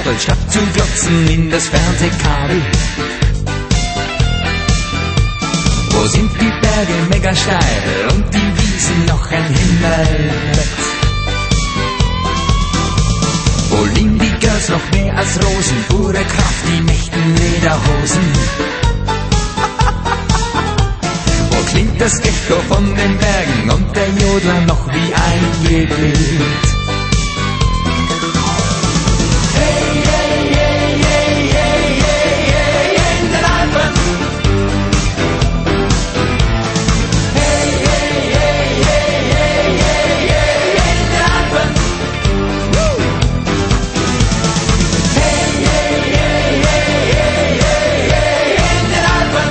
Erdl statt zu glotzen in das Fernsehkabel. Wo sind die Berge mega steil und die Wiesen noch ein Himmelbett? Wo liegen die Girls noch mehr als Rosen, pure Kraft, die mächten Lederhosen? Wo klingt das Echo von den Bergen und der Jodler noch wie ein Gebet? Hey, hey, hey, hey, hey, hey, hey, hey, in den Alpen. Hey, hey, hey, hey, hey, hey, hey, hey, in den Alpen. Hey, hey, hey, hey, hey, hey, hey, hey, in den Alpen.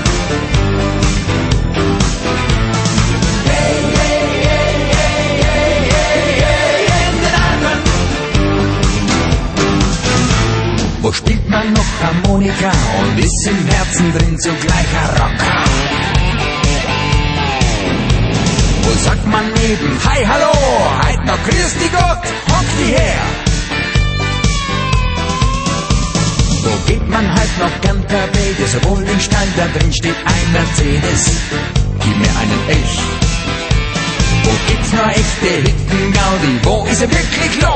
Hey, hey, hey, hey, hey, hey, hey, hey, in den Alpen. Wo spielt man noch Harmonika und ist im Herzen drin zugleich ein Rocker? Wo sagt man eben, hi, hallo, heit noch grüß die Gott, hock die her? Wo geht man halt noch gern per Wege, sowohl im Stall, da drin steht ein Mercedes, gib mir einen Elch. Wo gibt's noch echte Hütten-Gaudi, wo ist er wirklich los?